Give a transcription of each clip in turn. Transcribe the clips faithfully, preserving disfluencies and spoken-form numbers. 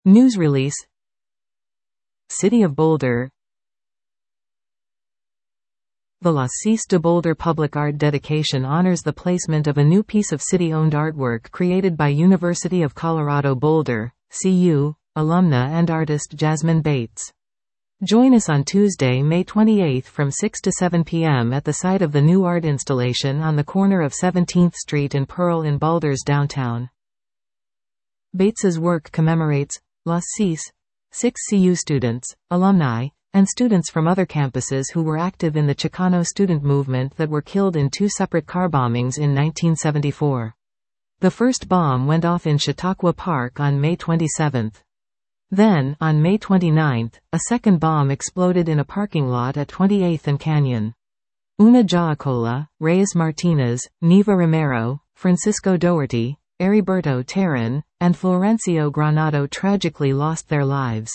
News release. City of Boulder. The Los Cis de Boulder Public Art Dedication honors the placement of a new piece of city-owned artwork created by University of Colorado Boulder, C U, alumna and artist Jasmine Bates. Join us on Tuesday, May twenty-eighth from six to seven p m at the site of the new art installation on the corner of seventeenth Street and Pearl in Boulder's downtown. Bates's work commemorates Los Cis, six C U students, alumni, and students from other campuses who were active in the Chicano student movement that were killed in two separate car bombings in nineteen seventy-four. The first bomb went off in Chautauqua Park on May twenty-seventh. Then, on May twenty-ninth, a second bomb exploded in a parking lot at twenty-eighth and Canyon. Una Jaacola, Reyes Martinez, Neva Romero, Francisco Doherty, Heriberto Terran, and Florencio Granado tragically lost their lives.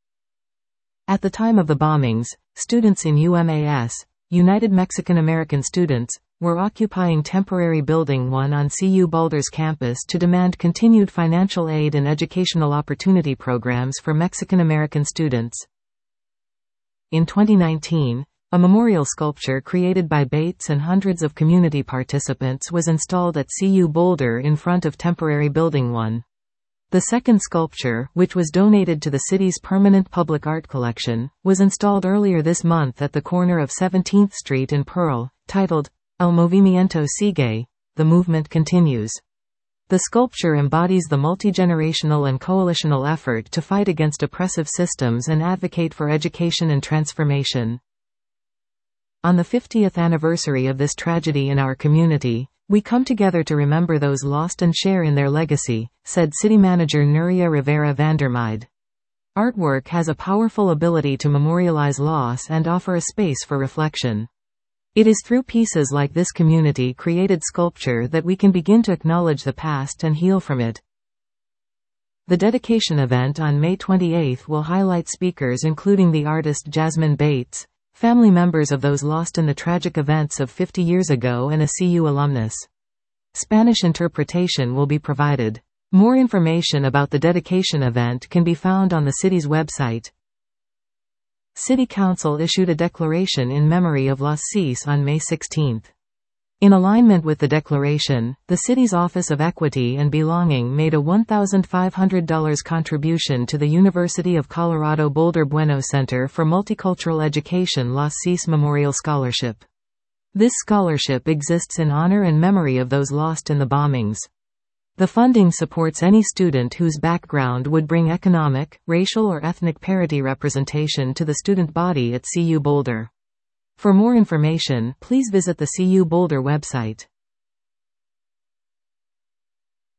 At the time of the bombings, students in U M A S, United Mexican American Students, were occupying temporary Building one on C U Boulder's campus to demand continued financial aid and educational opportunity programs for Mexican American students. In twenty nineteen, a memorial sculpture created by Bates and hundreds of community participants was installed at C U Boulder in front of temporary Building one. The second sculpture, which was donated to the city's permanent public art collection, was installed earlier this month at the corner of seventeenth Street and Pearl, titled, El Movimiento Sigue, The Movement Continues. The sculpture embodies the multi-generational and coalitional effort to fight against oppressive systems and advocate for education and transformation. On the fiftieth anniversary of this tragedy in our community, we come together to remember those lost and share in their legacy, said City Manager Nuria Rivera Vandermeide. Artwork has a powerful ability to memorialize loss and offer a space for reflection. It is through pieces like this community-created sculpture that we can begin to acknowledge the past and heal from it. The dedication event on May twenty-eighth will highlight speakers including the artist Jasmine Bates, family members of those lost in the tragic events of fifty years ago, and a C U alumnus. Spanish interpretation will be provided. More information about the dedication event can be found on the city's website. City Council issued a declaration in memory of Los Cis on May sixteenth. In alignment with the declaration, the city's Office of Equity and Belonging made a one thousand five hundred dollars contribution to the University of Colorado Boulder Bueno Center for Multicultural Education Los Cis Memorial Scholarship. This scholarship exists in honor and memory of those lost in the bombings. The funding supports any student whose background would bring economic, racial or ethnic parity representation to the student body at C U Boulder. For more information, please visit the C U Boulder website.